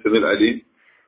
السميع العليم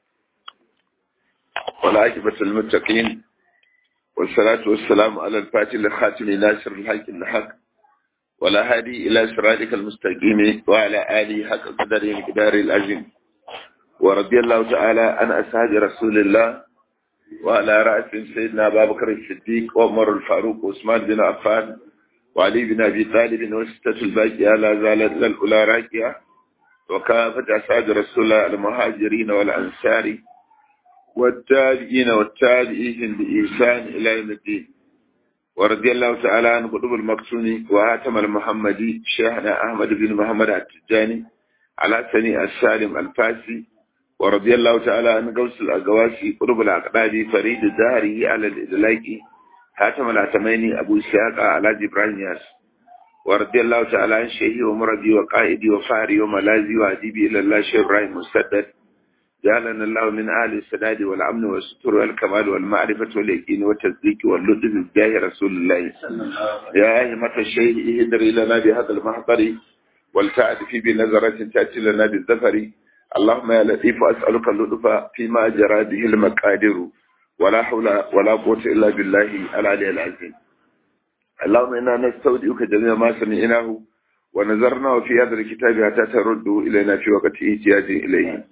والعاقبة للمتقين والصلاة والسلام على الفاتح الخاتم ناصر الحق الحق ولا هادي إلى صراطك المستقيم وعلى آله حق قدره مقدار العظيم ورضي الله تعالى عن أصحاب رسول الله وعلى رأس سيدنا أبا بكر الصديق وعمر الفاروق وعثمان بن عفان وعلي بن أبي طالب وستة الباقية لا زالت للأولى راكية وكافة أصحاب رسول الله المهاجرين والأنصار والتابعين والتابعين بإحسان إلى يوم الدين ورضي الله تعالى عن قطب المقصوني وهاتم المحمدي شيخنا أحمد بن محمد التجاني على سني السالم الفاسي ورضي الله تعالى عن قوس الأقواسي قطب الأقدادي فريد الزهري على الإدلاكي هاتم العتميني أبو إسحاق على إبراهيم ياس ورضي الله تعالى عن شيخي ومرضي وقائدي وفاري وملازي وعديبي إلى الله شيخ إبراهيم مسدد جعلنا الله من أهل السداد والأمن والستر والكمال والمعرفة واليقين والتصديق واللطف بجاه رسول الله يا أئمة الشيخ اهدر لنا بهذا المحضر ولتعرف بنظرة تأتي لنا بالظفر اللهم يا لطيف أسألك اللطف فيما جرى به المقادير ولا حول ولا قوة إلا بالله العلي العظيم اللهم إنا نستودعك جميع ما سمعناه ونظرنا في هذا الكتاب حتى ترد إلينا في وقت احتياج إليه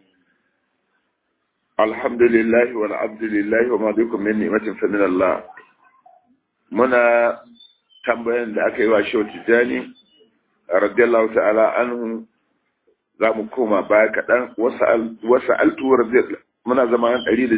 الحمد لله والعبد لله وما بكم من نعمة فمن الله منا tambayan da aka yi wa Shehu Tijjani radiyallahu ta'ala anhu za mu koma baya kaɗan wasu altuwar muna zama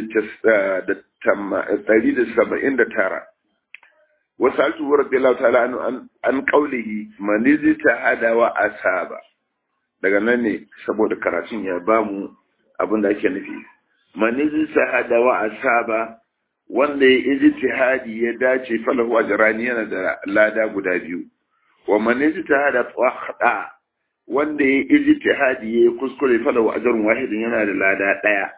179 wasu altuwar radiyallahu ta'ala anhu an kaulihi manizi ta hada wa asaba daga nan ne saboda karatun ya bamu abin da ake nufi manizi ta hada wa asaba wanda ya ijtihadi ya dace falahu ajrani yana da lada guda biyu wa manizi ta hada khata wanda ya ijtihadi ya kuskure falahu ajrun wahidin yana da lada daya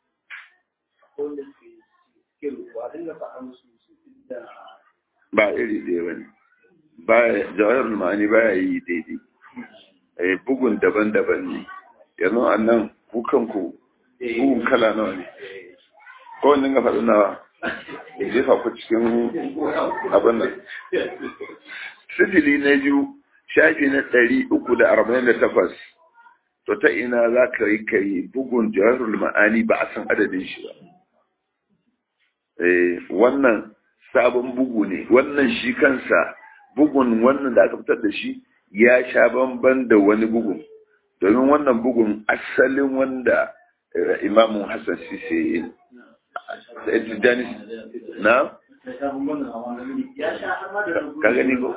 ba iri ɗaya bane ba jawahirul ma'ani ba yi daidai bugun daban-daban ne yanzu annan kukanku bugun kala nawa ne ko wani ga faɗi nawa jefa ku cikin abin nan sifili na biyu shafi na 348 to ta ina za ka yi kai bugun jawarul ma'ani ba a san adadin shi ba wannan sabon bugu ne wannan shi kansa bugun wannan da aka fitar da shi ya sha bamban da wani bugun domin wannan bugun asalin wanda imamu hassan sise da Tijjani na? Ka gani ko?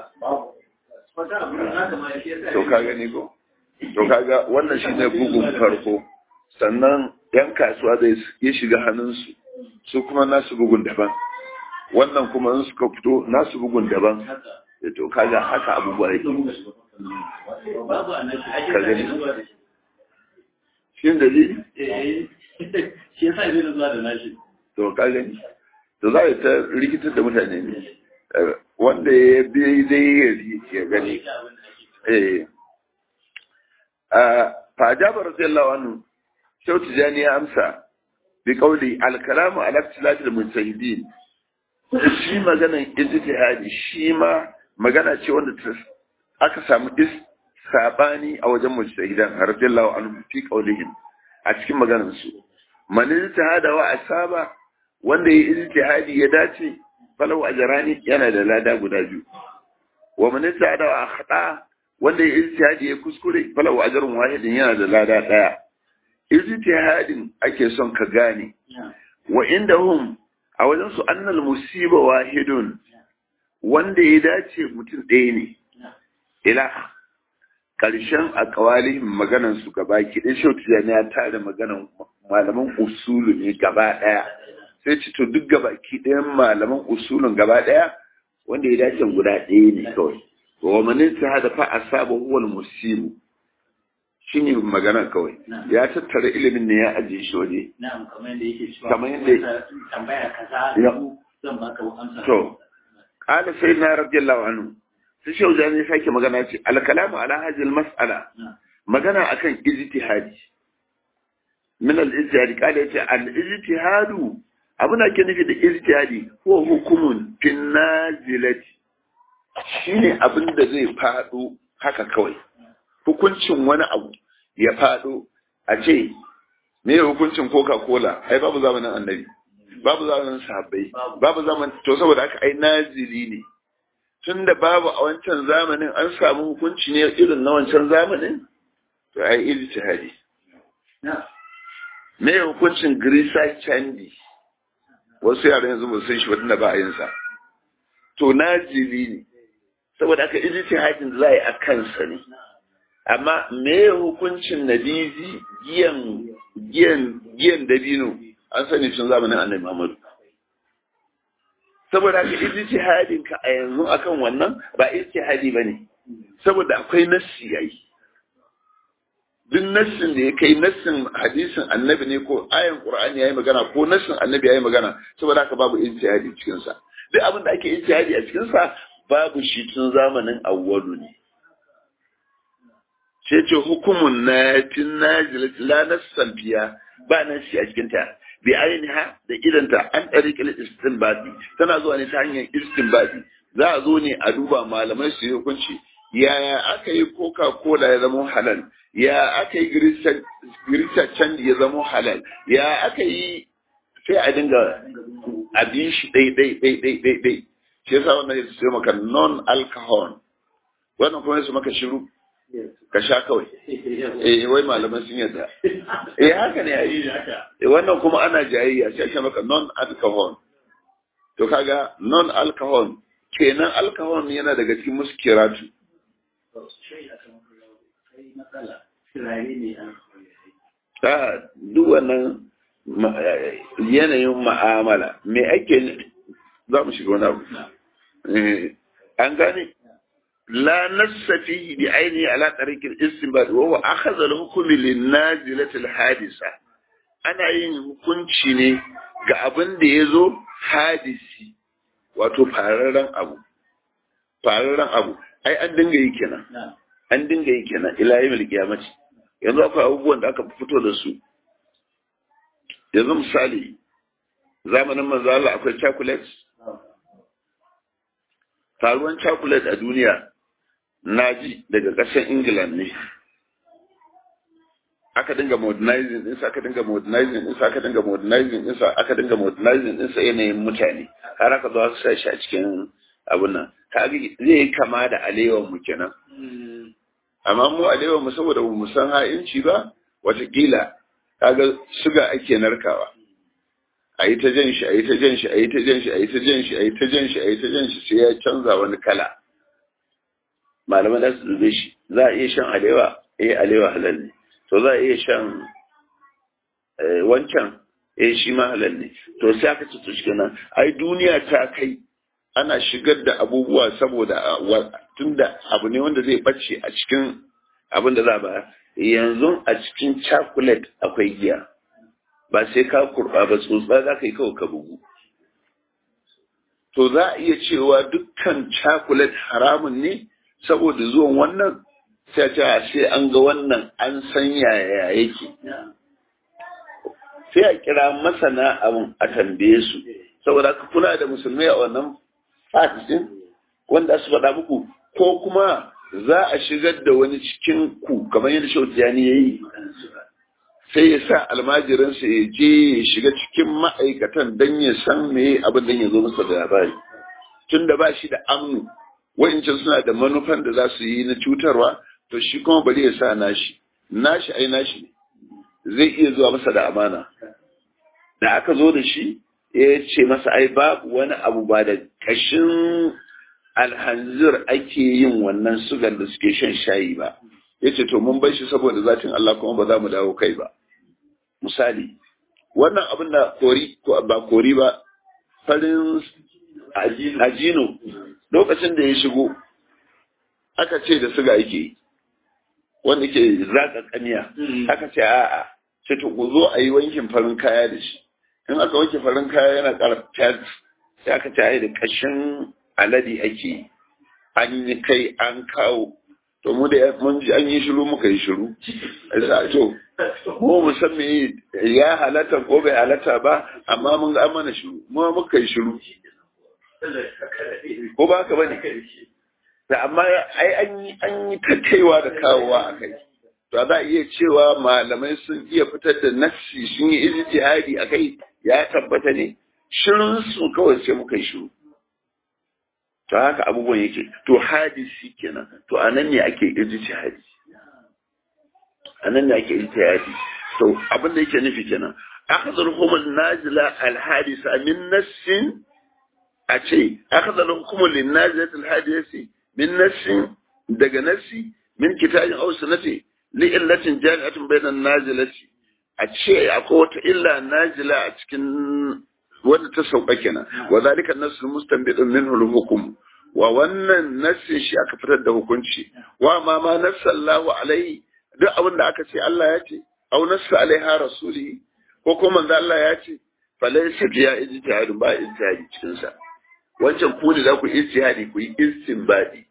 To ka gani ko? To kaga wannan shi ne bugun farko sannan yan kasuwa da ya shiga hannunsu su kuma nasu bugun daban wannan kuma in suka fito nasu bugun daban to kaga haka abubuwa yake ka gani? Shi dalili? Shi yasa zai zuwa da nashi. To ka gani to za ta rikitar da mutane ne wanda ya bi dai ya gani fa jaba radiyallahu anhu Shehu Tijjani ya amsa bi qawli al-kalamu ala ikhtilaf al-mujtahidin shi maganan ijtihadi shi ma magana ce wanda aka samu sabani a wajen mujtahidan radiyallahu anhu fi qawlihim a cikin maganar su man ijtihada wa asaba wanda ya ijtihadi ya dace falau ajrani yana da lada guda biyu wa man ijtihada wa akhta wanda ya ijtihadi ya kuskure falau ajrun wahidin yana da lada daya ijtihadin ake son ka gane wa indahum a wajen su annal musiba wahidun wanda ya dace mutum ɗaya ne ila karshen aqwalihim maganan su gaba ki dai Shehu Tijjani ya tada maganan malaman usulu ne gaba daya sai ci to duk gaba ki ɗayan malaman usulun gaba daya wanda ya dace guda ɗaya ne kawai wa manin ta hada fa asaba huwa al-musib shine magana kawai ya tattara ilimin ne ya ajiye shi waje na'am kamar yadda yake cewa kamar yadda tambaya kaza zan baka amsa to qala sayyidina radiyallahu anhu sai Shehu Tijjani ya sake magana ce al-kalamu ala hadhihi al-mas'ala magana akan ijtihadi min al-ijtihadi kada yace al-ijtihadu abin da ke nufi da ijtihadi ko hukumun fin nazilati shine abin da zai fado haka kawai hukuncin wani abu ya fado a ce me hukuncin Coca-Cola ai babu zamanin annabi babu zamanin sahabbai babu zaman to saboda haka ai nazili ne tunda babu a wancan zamanin an samu hukunci ne irin na wancan zamanin to ai ijtihadi me hukuncin grisa candy wasu yaran yanzu ba san shi ba tunda ba a yin sa to nazili ne saboda haka ijtihadin da za a yi a kansa ne amma me hukuncin nadizi giyan dabino an sani tun zamanin annabi Muhammad saboda haka ijtihadin ka a yanzu akan wannan ba ijtihadi bane saboda akwai nassi yayi duk nassin da ya kai nassin hadisin annabi ne ko ayan qur'ani yayi magana ko nassin annabi yayi magana saboda haka babu ijtihadi cikin sa duk abin da ake ijtihadi a cikin sa babu shi tun zamanin awwalu ne sai ce hukumun na tin nazilat la nassan biya ba nan shi a cikin ta bi ainiha da idanta an tariqil istinbadi tana zuwa ne ta hanyar istinbadi za a zo ne a duba malamai su yi hukunci yaya aka yi Coca-Cola ya zama halal ya aka yi grisa candy ya zama halal ya aka yi sai a dinga abin shi ɗai shi yasa wannan ya sai maka non-alcohol wannan kuma su maka shiru ka sha kawai wai malaman sun yadda haka ne yayi wannan kuma ana jayayya sai ka maka non-alcohol to kaga non-alcohol kenan alcohol yana daga cikin muskiratu duk wannan yanayin ma'amala me ake za mu shiga wani abu an gane la nassa fihi bi ainihi ala tariqil istinbat wa huwa akhadha al-hukm lin nazilati al-hadisa ana yin hukunci ne ga abin da yazo hadisi wato fararren abu ai an dinga yi kenan ila yawmil qiyamati yanzu akwai abubuwan da aka fito da su yanzu misali zamanin manzo Allah akwai chocolate taruwan chocolate a duniya naji daga ƙasar England ne aka dinga modernizing ɗinsa aka dinga modernizing ɗinsa yanayin mutane har aka zo aka sa shi a cikin abun nan zai yi kama da alewan mu kenan amma mu alewan mu saboda mu san ha'inci ba watakila kaga suga ake narkawa a yi ta jan shi sai ya canza wani kala malaman da su dube shi za a iya shan alewa alewa halal ne to za a iya shan wancan shi ma halal ne to sai aka ci tushi kenan ai duniya ta kai ana shigar da abubuwa saboda tunda abu ne wanda zai bace a cikin abin da za ba yanzu a cikin chocolate akwai giya ba sai ka kurba ba tsotsa za ka yi kawai ka bugu to za a iya cewa dukkan chocolate haramun ne saboda zuwan wannan sai an ga wannan an san yaya yake sai a kira masana abin a tambaye su saboda ka kula da musulmai a wannan fatisin wanda su faɗa muku ko kuma za a shigar da wani cikin ku kamar yadda Shautiyani ya yi sai ya sa almajiransa ya je ya shiga cikin ma'aikatan don ya san me abin da ya zo masa da labari tun da ba shi da amnu wa'incan suna da manufan da za su yi na cutarwa to shi kuma bari ya sa nashi ne zai iya zuwa masa da amana da aka zo da shi ya ce masa ai babu wani abu ba da kashin alhanzir ake yin wannan sugan da suke shan shayi ba ya ce to mun bai shi saboda zatin Allah kuma ba za mu dawo kai ba misali wannan abin da kori ba farin ajino lokacin da ya shigo aka ce da suga yake yi wanda ke zaka kaniya aka ce a'a ce to ku zo a yi wankin farin kaya da shi in aka wanke farin kaya yana ƙara fat sai aka ce ai da kashin alade ake an yi kai an kawo to mu da mun ji an yi shiru muka yi shiru sai to mu san me ya halatta ko bai halatta ba amma mun ga mana shiru mu muka yi shiru ko ba ka bane da amma ai an yi tattaiwa da kawowa a kai to za a iya cewa malamai sun iya fitar da nassi sun yi ijtihadi a kai ya tabbata ne shirin su kawai sai muka yi shiru to haka abubuwan yake to hadisi kenan to anan ne ake ijtihadi anan ne ake ijtihadi to abin da yake nufi kenan akhdhul hukum nazila al hadisa min nassin a ce akhdhul hukum lin nazilat al hadisi min nassin daga nassi min kitabin aw sunnati li illatin jami'atin bayna an nazilati a ce akwai wata illa nazila a cikin wanda ta sauka kenan wa zalika an-nasu mustanbidun minhu al-hukm wa wannan nassin shi aka fitar da hukunci wa ma nassallahu alaihi duk abin da aka ce Allah ya ce aw nassa alaiha rasuli ko kuma manzo Allah ya ce falaysa biya ijtihad ba ijtihadi cikin sa wancan ku ne za ku ijtihadi ku yi istinbadi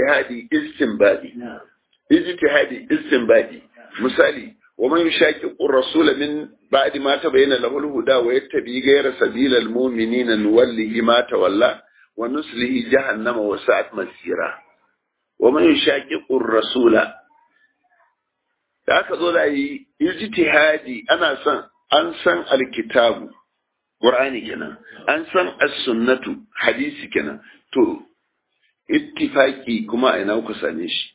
istinbadi misali ومن يشاقق الرسول من بعد ما تبين له الهدى ويتبع غير سبيل المؤمنين نوله ما تولى ونصله جهنم وساءت مصيرا ومن يشاقق الرسول da aka zo da yi ijtihadi ana san an san alkitabu qur'ani kenan an san as-sunnatu hadisi kenan to ittifaqi kuma ina ku same shi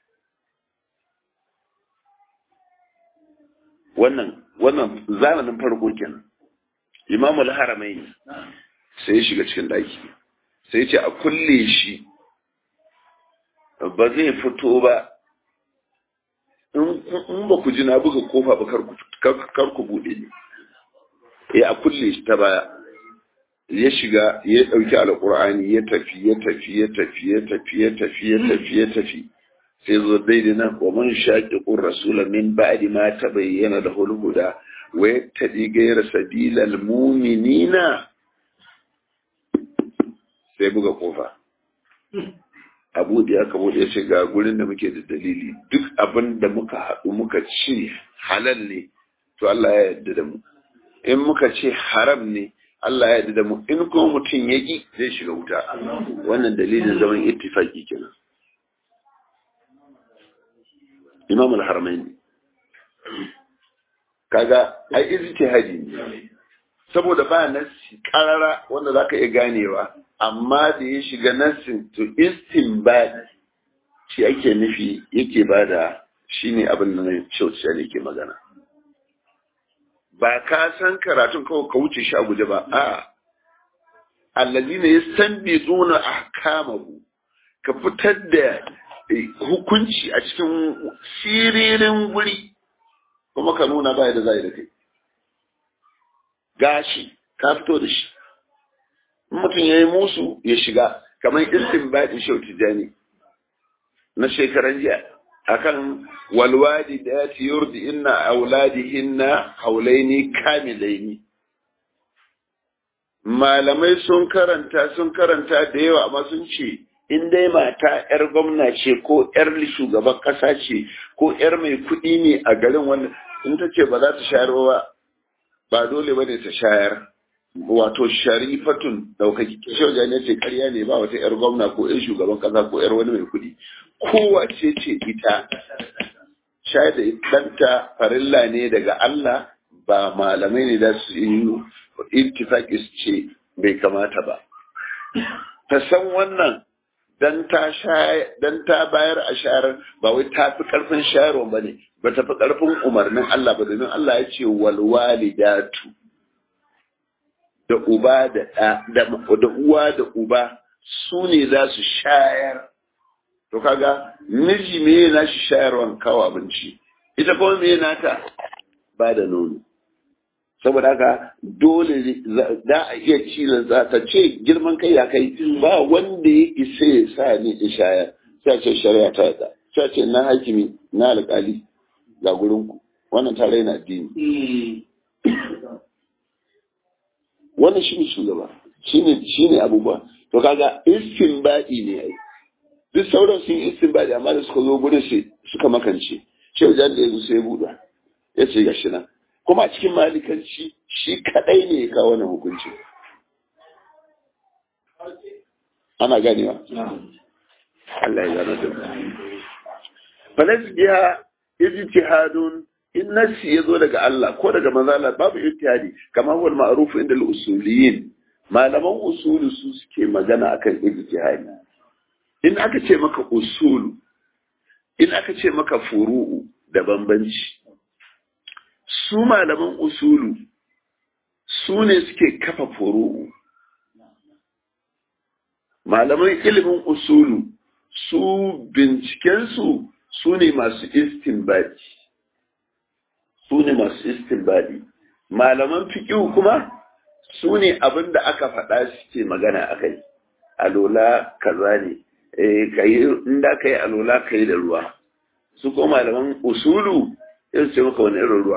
wannan zamanin farko kenan Imam al-Haramain sai ya shiga cikin daki sai ya ce a kulle shi ba zai fito ba in ba ku ji na buga kofa ba kar ku bude ne a kulle shi ta baya ya shiga ya dauki alqur'ani ya tafi sai zo daidai nan wa man shaqiqur rasula min ba'di ma tabayyana lahu al-huda wa yattabi ghayra sabilil mu'minina sai buga kofa abu da aka bude ya ce ga gurin da muke da dalili duk abin da muka haɗu muka ce halal ne to Allah ya yarda da mu in muka ce haram ne Allah ya yarda da mu in kuma mutum ya ki zai shiga wuta wannan dalilin zaman ittifaqi kenan Imam al-Haramain kaga ai ijtihadi ne saboda ba nasi karara wanda zaka iya ganewa amma da ya shiga nasin to istinbad shi ake nufi yake bada shine abin da nan cewa ne ke magana ba ka san karatun kawai ka wuce shi a guje ba a allazina yastanbizuna ahkamahu ka fitar da hukunci a cikin siririn guri kuma ka nuna baya da zai da kai gashi ka fito da shi mutum ya yi musu ya shiga kamar istinbadin Shehu Tijjani na shekaran jiya akan walwadi da ya ci yurdi inna auladihinna haulaini kamilaini malamai sun karanta da yawa amma sun ce in dai mata yar gwamna ce ko yar shugaban kasa ce ko yar mai kuɗi ne a garin wannan in ta ce ba za ta shayar ba dole ba ne ta shayar wato sharifatun daukaki shehu jani ce karya ne ba wata yar gwamna ko yar shugaban kasa ko yar wani mai kuɗi kowace ce ita shayar da ɗanta farilla ne daga Allah ba malamai ne da su yi ittifaqi su ce bai kamata ba ta san wannan dan ta bayar a shayar ba wai ta fi karfin shayarwa ba ne ba ta fi karfin umarnin Allah ba domin Allah ya ce wal walidatu da uba da uwa da uba su ne za su shayar to kaga miji me yana shi shayarwan kawo abinci ita kuma me yana ta ba da nono saboda haka dole za a iya cilin za ta ce girman kai ya kai ba wanda ya isa ya sa ni in shayar sai ce shari'a ta yadda sai ce na hakimi na alƙali ga gurinku wannan tare na addini wannan shi ne shugaba shi ne abubuwa to kaga istinbadi ne ai duk sauran sun yi istinbadi amma da suka zo gurin shi suka makance shehu jan da yazo sai buɗa ya ce gashi nan kuma a cikin malikanci shi kadai ne ya kawo wannan hukunci ana ganewa Allah ya gano da falas biya ijtihadun in nasi yazo daga Allah ko daga manzo Allah babu ijtihadi kamar wal ma'ruf inda al-usuliyin malaman usulu su suke magana akan ijtihadi in aka ce maka usulu in aka ce maka furu'u da bambanci su malaman usulu su ne suke kafa furu'u malaman ilimin usulu su bincikensu su ne masu istinbadi malaman fiqh kuma su ne abin da aka faɗa suke magana akai alola kaza ne inda kai alola kai da ruwa su ko malaman usulu yin ce maka wani irin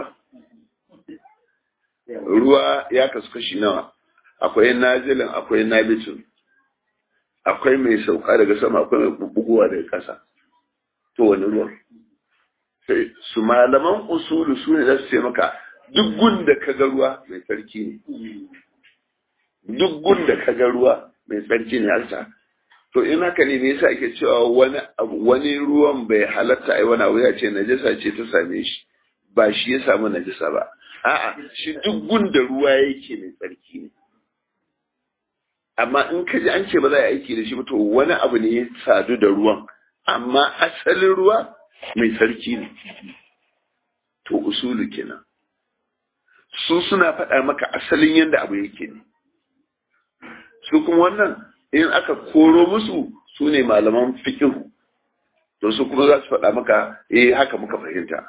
ruwa ya kasu kashi nawa akwai nazilin akwai nabitun akwai mai sauka daga sama akwai mai buguwa daga ƙasa to wani ruwa sai su malaman usulu su ne za su ce maka duk gunda ka ga ruwa mai tsarki ne duk gunda ka ga ruwa mai tsarki ne alta to in haka ne me yasa ake cewa wani ruwan bai halatta ai wani abu ya ce najasa ce ta same shi ba shi ya samu najasa ba a'a shi duk gunda ruwa yake mai tsarki ne amma in ka ji an ce ba za a yi aiki da shi ba to wani abu ne ya sadu da ruwan amma asalin ruwa mai tsarki ne to usulu kenan su suna faɗa maka asalin yadda abu yake ne su kuma wannan in aka koro musu su ne malaman fikihu to su kuma za su faɗa maka haka muka fahimta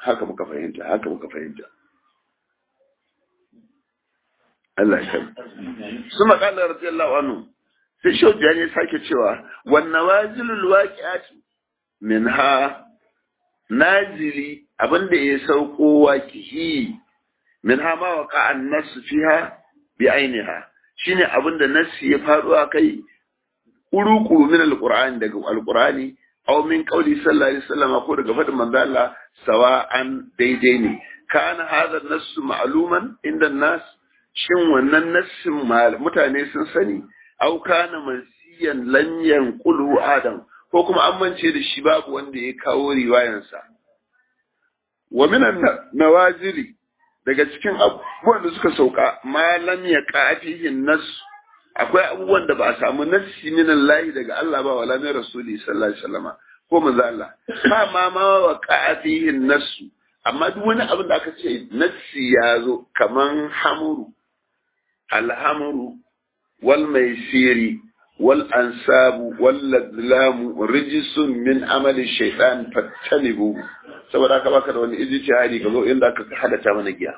Allah ya su maƙalar radiyallahu anhu sai shaudiya ne sake cewa wannan wajilul waqi'ati minha nazili abinda ya sauko waqihi minha ma waqa an-nas fiha bi ainiha shine abinda nassi ya faru akai kuru min al-qur'ani daga al-qur'ani aw min qawli sallallahu alaihi wasallam ko daga fadin manzo Allah sawa'an daidai ne kana hadha an-nass ma'luman inda an-nas shin wannan nassin mutane sun sani au kana mansiyan lan yanqulu adam ko kuma an mance da shi babu wanda ya kawo riwayansa wa minan nawazili daga cikin abubuwan da suka sauka ma lam yaqafihi nas akwai abubuwan da ba a samu nassi min Allah daga Allah ba wala min rasuli sallallahu alaihi wasallam ko manzo Allah ma waqafihi nas amma duk wani abin da aka ce nassi ya zo kaman hamuru alhamru wal maisiri wal ansabu wal ladlamu rijsun min amali shaytan fattanibu saboda haka baka da wani ijtihadi ka zo inda aka hadata mana giya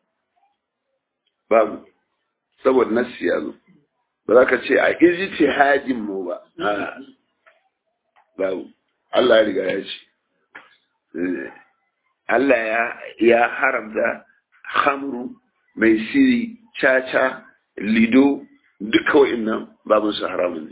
babu saboda nassi ya zo ba za ka ce a ijtihadin mu ba babu Allah ya riga ya ce Allah ya haramta khamru maisiri caca lido duka wa'innan babin su haramun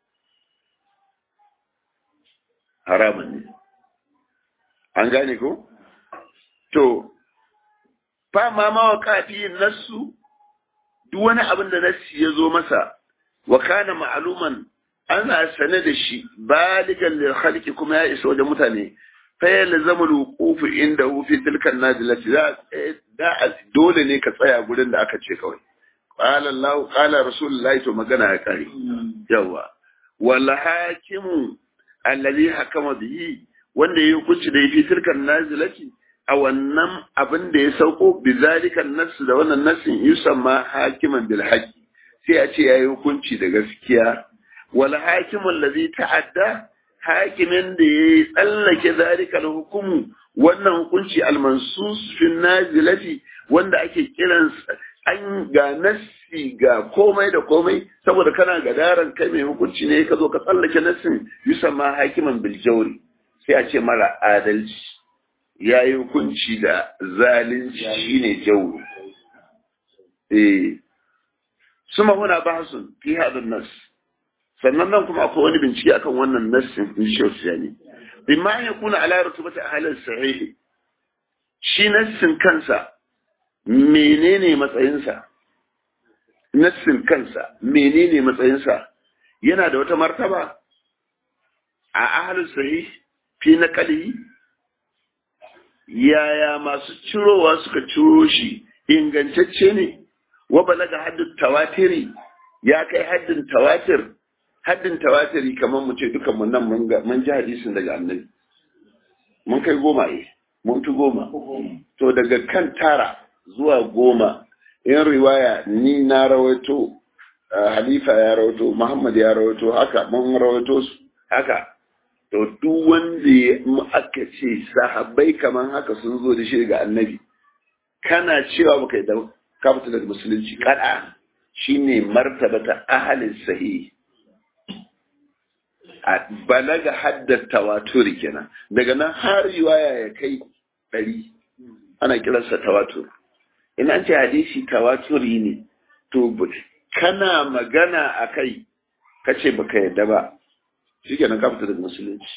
ne an gane ko to fa ma mawaka fi nassu duk wani abin da nassi ya zo masa wa kana ma'luman ana sane da shi baligan lil khalqi kuma ya isa wajen mutane fa yalzamu alwuquf inda fi tilka an-nadilati da dole ne ka tsaya gurin da aka ce kawai qala Allah qala rasulullahi to magana ya kare yawa wal hakimu alladhi hakama bihi wanda yayi hukunci da fi tilka an-nazilati a wannan abin da ya sauko bizalika nas da wannan nasin yusamma hakiman bil haqqi sai a ce yayi hukunci da gaskiya wal hakimu alladhi ta'adda hakimin da ya tsallake zalika hukumu wannan hukunci almansus fi nazilati wanda ake kiran an ga nassi ga komai da komai saboda kana gadaran kai mai hukunci ne ka zo ka tsallake nassin yusamma hakiman bil jawri sai a ce mara adalci yayi hukunci da zalunci shine jawri suma huna bahsun fi hadha an-nas sannan nan kuma akwai wani bincike akan wannan nassin in shi ne bimma ya kuna ala rutubati ahlil sahih shi nassin kansa menene matsayinsa nassin kansa menene matsayinsa yana da wata martaba a ahlul sahih fi naqali yaya masu cirowa suka ciro shi ingantacce ne wa balaga haddin tawatiri ya kai haddin tawatiri kamar mu ce dukan mu nan mun ji hadisin daga annabi mun kai 10 mun fi 10 to daga kan 9 zuwa 10 in riwaya ni na rawaito halifa ya rawaito muhammad ya rawaito haka mun rawaito su haka to duk wanda aka ce sahabbai kaman haka sun zo da shi ga annabi kana cewa baka yi da ka fita daga musulunci kada shine martabata ahlin sahih a balaga haddar tawaturi kenan daga nan har riwaya ya kai 100 ana kiransa tawatur in an ce hadisi tawaturi ne to kana magana akai kace baka yadda ba shi kenan ka fita daga musulunci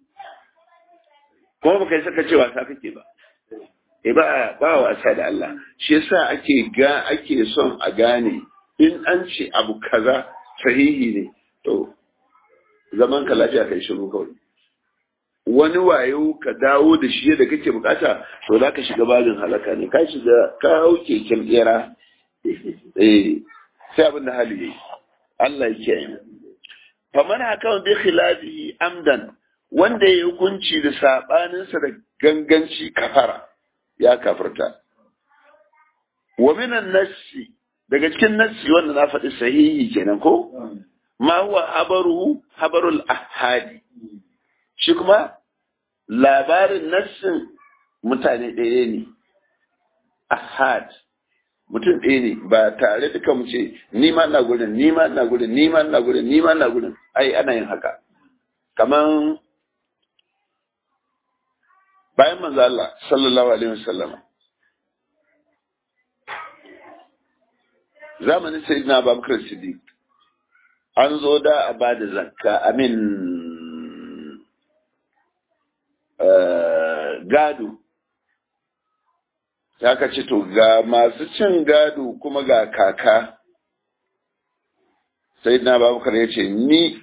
kuma baka yi saka cewa ta kake ba ba wasa da Allah shi yasa ake son a gane in an ce abu kaza sahihi ne to zaman ka lafiya kai shiru kawai wani wayo ka dawo da shi da kake bukata to za ka shiga babin halaka ne ka hauke kin tsira sai abin da hali yayi Allah yake yi faman haka bi khilafihi amdan wanda ya hukunci da sabaninsa da ganganci kafara ya kafirta wa minan nassi daga cikin nassi wanda na faɗi sahihi kenan ko ma huwa habarul ahadi shi kuma labarin nassin mutane ɗaya ne ahad mutum ɗaya ne ba tare da mu ce ni ma ina gurin ni ma ina gurin ni ma ina gurin ni ma ina gurin ai ana yin haka kaman bayan manzo Allah sallallahu alaihi wasallam zamanin sayyidina Abubakar Siddiq an zo da a bada zakka amin gado ya ka ce to ga masu cin gado kuma ga kaka sayyidina Abubakar ya ce ni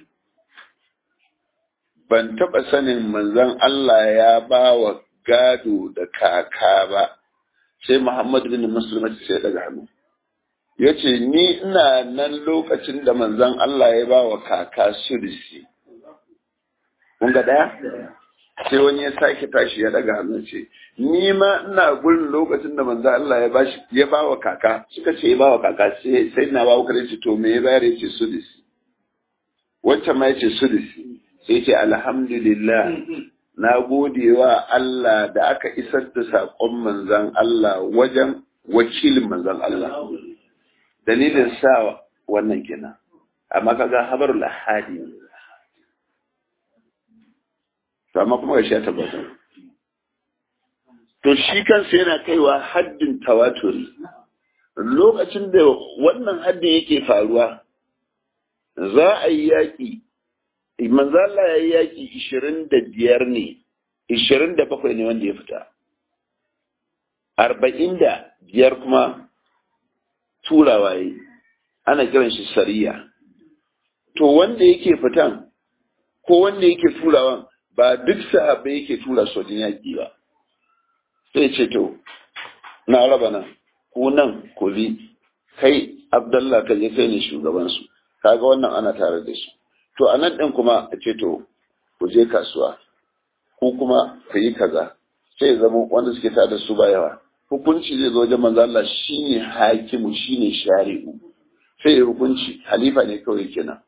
ban taɓa sanin manzon Allah ya ba wa gado da kaka ba sai Muhammad bin Muslim sai daga hannu ya ce ni ina nan lokacin da manzon Allah ya ba wa kaka sudisi kun ga daya sai wani ya sake tashi ya daga hannu ce ni ma ina gurin lokacin da manzon Allah ya ba wa kaka suka ce ya ba wa kaka sai na ba wa kare ce to me ya bayar ya ce sudisi wancan ma ya ce sudisi sai ce alhamdulillah na gode wa Allah da aka isar da saƙon manzan Allah wajen wakilin manzan Allah dalilin sa wannan kenan amma kaga habarul ahadi to amma kuma gashi ya tabbata to shi kansa yana kaiwa haddin tawaturi lokacin da wannan haddin yake faruwa za a yi yaƙi manzo Allah ya yi yaki 25 ne 27 ne wanda ya fita 45 kuma turawa yi ana kiran shi sariya to wanda yake fitan ko wanda yake turawan ba duk sahabbai yake tura sojin yaki ba sai ce to na raba nan ku nan ku bi kai Abdullah kaje kai ne shugaban su kaga wannan ana tare da shi to a nan ɗin kuma a ce to ku je kasuwa ko kuma ka yi kaza sai zama wanda suke tada su ba yawa hukunci zai zo wajen manzo Allah shine hakimu shine shari'u sai ya hukunci halifa ne kawai kenan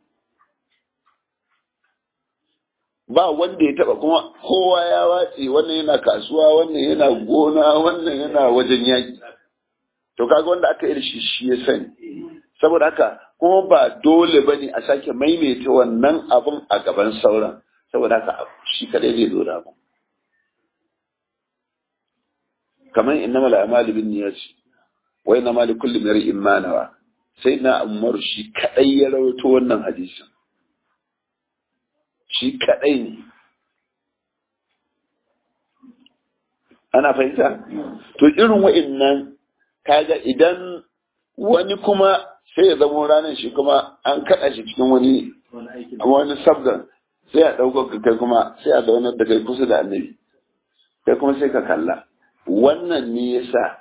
ba wanda ya taba kuma kowa ya watse wannan yana kasuwa wannan yana gona wannan yana wajen yaki to kaga wanda aka yi shi ya sani saboda haka kuma ba dole ba ne a sake maimaita wannan abun a gaban sauran saboda haka shi kadai zai zo da abu kamar innama al'amalu bin niyyati wa innama li kulli imrin ma nawa sai na Umar shi kadai ya rawaito wannan hadisin shi kadai ne. Ana fahimta? To irin wa'innan kaga idan wani kuma sai ya zama ranar shi kuma an kaɗa shi cikin wani sabgan sai a ɗaukar kai kuma sai a zaunar da kai kusa da annabi kai kuma sai ka kalla wannan ne yasa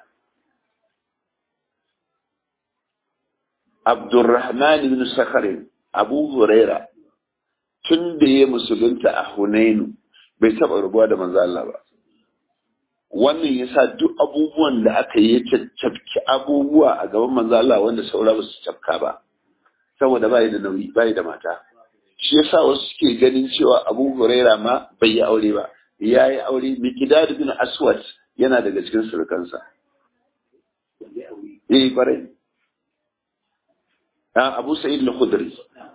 Abdurrahman ibn Sakharin Abu Huraira tun da ya musulunta a Hunainu bai taɓa rubuwa da manzo Allah ba. Wannan yasa duk abubuwan da aka yi caccabki abubuwa a gaban manzo Allah wanda saura ba su cafka ba saboda bai da nauyi bai da mata. Shi yasa wasu suke ganin cewa Abu Huraira ma bai yi aure ba, ya yi aure. Miqdad bin Aswad yana daga cikin surukansa. Kwarai. Abu Sa'id al-Khudri.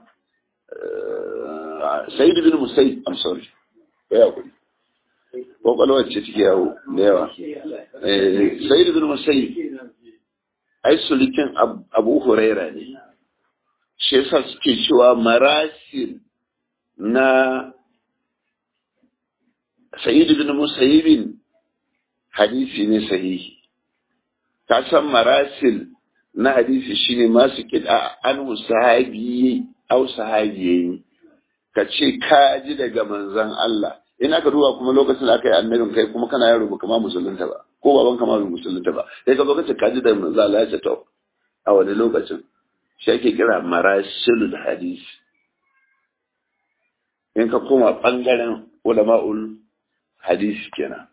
Sa'id bin Musayyib, I'm sorry. Ya kuri. Kwakwalwar ce take yawo da yawa. Sa'id bin Musayyib ai sulikin Abu Huraira ne. Shi yasa suke cewa marasil na Sa'id bin Musayyib hadisi ne sahihi. Ka san marasil na hadisi shine masu kida an sahabi au sahabiyi ka ce ka ji daga manzon Allah. Ina ka duba kuma lokacin da aka yi annabin kai kuma kana yaro ba kama musulunta ba ko baban kama bai musulunta ba sai ka lokacin ka ji daga manzon Allah ya ce to a wani lokacin shi ake kira marasilul hadisi. In ka koma bangaren ulama'ul hadisi kenan.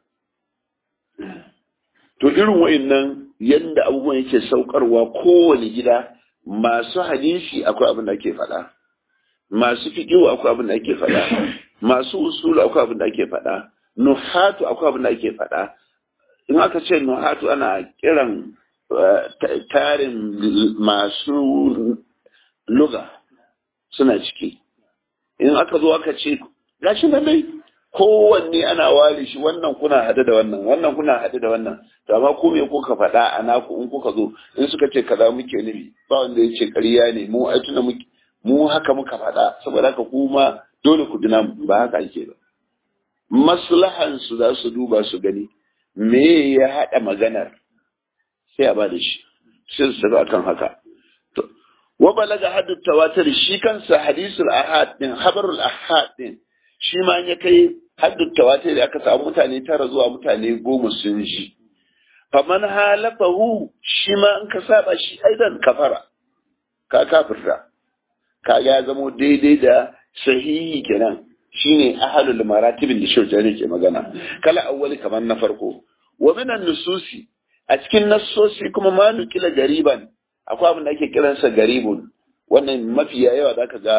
To irin wa'annan yanda abubuwan yake saukarwa kowane gida, masu hadisi akwai abin da ake faɗa, masu fiqhu akwai abin da ake faɗa, masu usulu akwai abin da ake faɗa, nuhatu akwai abin da ake faɗa. In aka ce nuhatu ana kiran tarin masu lugha suna ciki. In aka zo aka ce gashi nan dai kowanne ana ware shi, wannan kuna hade da wannan, wannan kuna hade da wannan. To amma ko me kuka faɗa a naku in kuka zo in suka ce kaza muke nufi ba wanda ya ce ƙarya ne, mu ai tuna mu haka muka faɗa saboda haka kuma dole ku dina ba haka ake ba. Maslahan su za su duba su gani me ya haɗa maganar sai a ba da shi sai su tafi akan haka. To wa balaga haddu tawatir shi kansa hadisul ahad din habarul ahad din shi ma ya kai haddu tawatir aka samu mutane 9 zuwa mutane 10 sun ji. Faman halafahu shi ma in ka saba shi aidan kafara ka kafirta ka ya zamo daidai da sahihi kenan shine ahlul maratibin da shirjani ke magana kala awwali kamar na farko. Wa minan nususi a cikin nassosi kuma ma nukila gariban akwai abin da ake kiransa garibun. Wannan mafiya yawa zaka ga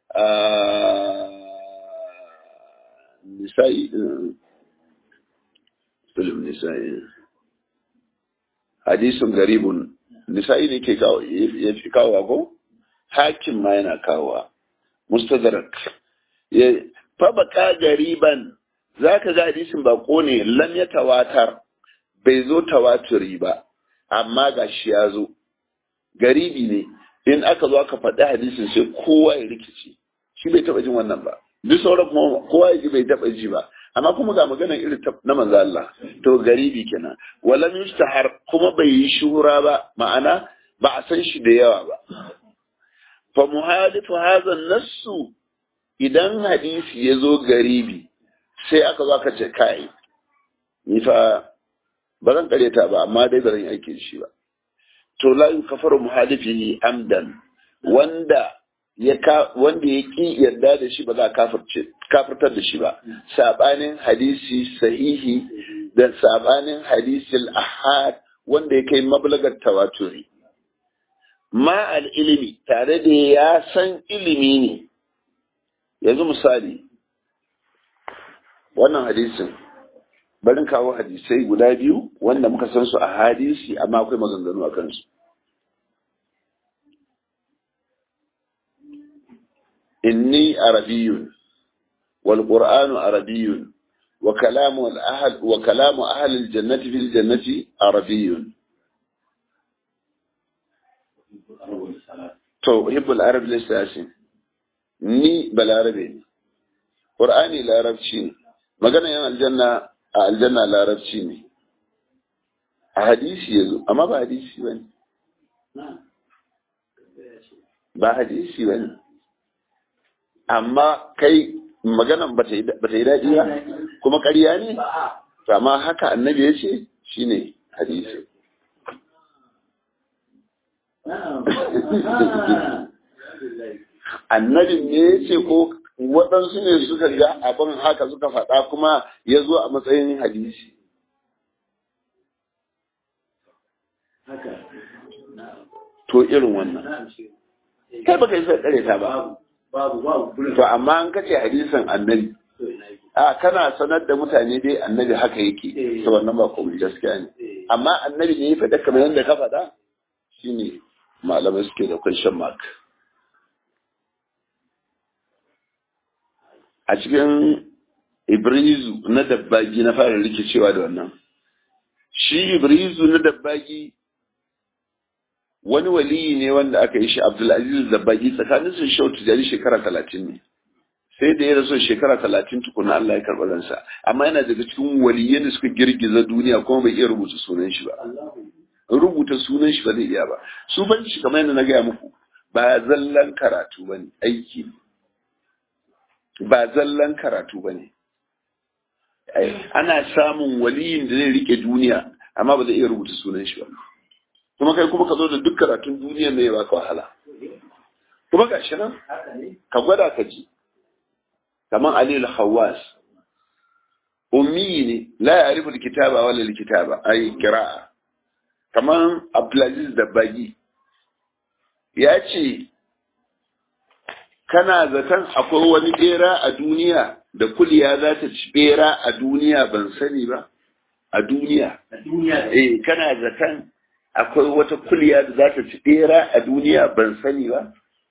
nisa'i film nisa'i hadisun garibun nisa'i ne ke kawo ya fi kawo ko hakim ma yana kawo mustadrak fa baka gariban zaka ga hadisin bako ne lam ya tawatar bai zo tawaturi ba amma gashi ya zo garibi ne. In aka zo aka faɗi hadisin sai kowa ya rikici shi bai taɓa jin wannan ba, duk sauran kuma kowa ya ji bai taɓa ji ba, amma kuma ga maganar irin na manzo Allah to garibi kenan. Walam yustahar kuma bai yi shuhura ba, ma'ana ba a san shi da yawa ba. Fa muhalifu hadha nassu idan hadisi ya zo garibi sai aka zo aka ce kai ni fa ba zan kareta ba amma dai ba zan yi aiki da shi ba, to la yukafaru muhalifihi amdan wanda ya ki yarda da shi ba za a kafirtar da shi ba, sabanin hadisi sahihi da sabanin hadisil ahad wanda ya kai mablagar tawaturi. Ma al ilimi tare da ya san ilimi ne. Yanzu misali wannan hadisin barin kawo hadisai guda biyu wanda muka san su a hadisi amma akwai maganganu a kansu. Inni arabiyyun wal qur'anu arabiyyun wa kalamu ahli al jannati fil jannati arabiyyun. To hibbul arab lisasin ni balarabe ne Qur'ani larabci ne, magana yan aljanna a aljanna larabci ne, a hadisi yazo amma ba hadisi bane, ba hadisi bane, amma kai maganan ba ta yi daɗi ba kuma ƙarya ne, amma haka annabi ya ce shine hadisi. Annabin ne ya ce ko waɗansu ne suka ga abin haka suka faɗa kuma ya zo a matsayin hadisi. To irin wannan. Kai baka yi sai tsare ta ba. To amma an kace hadisin annabi. Kana sanar da mutane dai annabi haka yake. To wannan ba komai gaskiya ne. Amma annabi ne ya faɗa kamar yadda ka faɗa shine malamai suke da question mark. A cikin Ibrizu na dabbagi na fara rikicewa da wannan. Shi Ibrizu na dabbagi wani waliyi ne wanda aka yi shi Abdulaziz Dabbagi tsakanin sun shautu da shekara 30 ne. Sai da ya rasu shekara 30 tukuna Allah ya karɓi ransa. Amma yana daga cikin waliyyai da suka girgiza duniya kuma bai iya rubuta sunan shi ba. Rubuta sunan shi ba zai iya ba. Su ban shi kamar yadda na gaya muku ba zallan karatu ba ne, aiki ne. Ba zallan karatu ba ne. Ana samun waliyin da zai rike duniya amma ba zai iya rubuta sunan shi ba. Kuma kai kuma ka zo da duk karatun duniyar ne ya baka wahala. Kuma ga shi nan ka gwada ka ji. Kamar Ali al-Khawwas ummi ne la ya'rifu al-kitaba wala al-kitaba ay qira'a. Kamar Abdulaziz Dabbagi ya ce kana zaton akwai wani bera a duniya da kuliya za ta ci bera a duniya ban sani ba a duniya. Kana zaton akwai wata kuliya da za ta ci bera a duniya ban sani ba.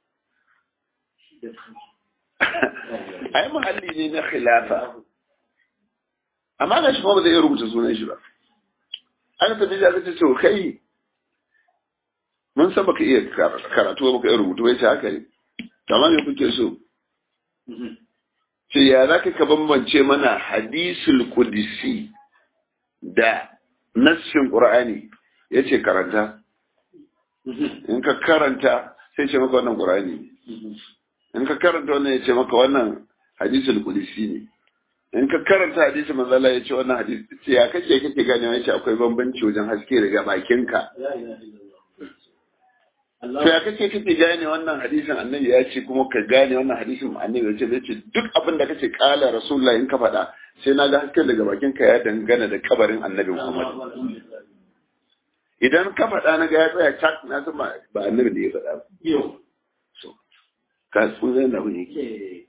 Ai mahalli ne na khilafa amma ga shi kuma ba zai rubuta sunan shi ba. An tafi da ta ce kai mun san baka iya karatu ba baka iya rubutu bai ce haka ne. Kamar me kuke so? Ce ya za ka bambance mana hadisul qudsi da nassin Qur'ani? Ya ce karanta. In ka karanta sai ce maka wannan Qur'ani. In ka karanta wannan ya ce maka wannan hadisul qudsi ne. In ka karanta hadisi manzo Allah ya ce wannan hadisi ce ya kake gane ya ce akwai bambanci wajen haske daga bakinka. To ya kake gane wannan hadisin annabi ya ce kuma ka gane wannan hadisin annabi ya ce zai ce duk abin da kace kala rasulullahi in ka faɗa sai na ga haske daga bakinka ya dangana da kabarin annabi Muhammad. Idan ka faɗa na ga ya tsaya cak na san ba annabi da ya faɗa ba. So ka tsunan da wani yake.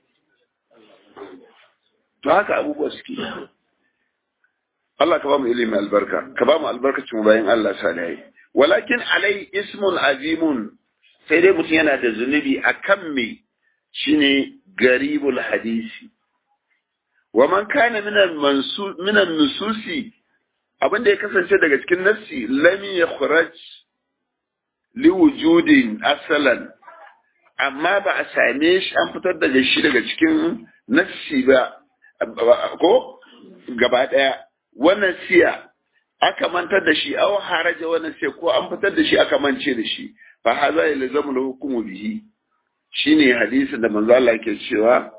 To haka abubuwa suke. Allah ka ba mu ilimi albarka, ka ba mu albarkacin bayan Allah salihai. Walakin alai ismun azimun sai dai mutum yana da zunubi a kan me shine garibul hadisi. Wa man kana minan nususi abinda ya kasance daga cikin nassi lam yakhraj li wujudin asalan amma ba a same shi an fitar daga shi daga cikin nassi ba ko gaba daya wannan siya aka mantar da shi aw haraja wannan sai ko an fitar da shi aka mance da shi fa haza yalzamu lahu hukmu bihi shine hadisin da manzo Allah yake cewa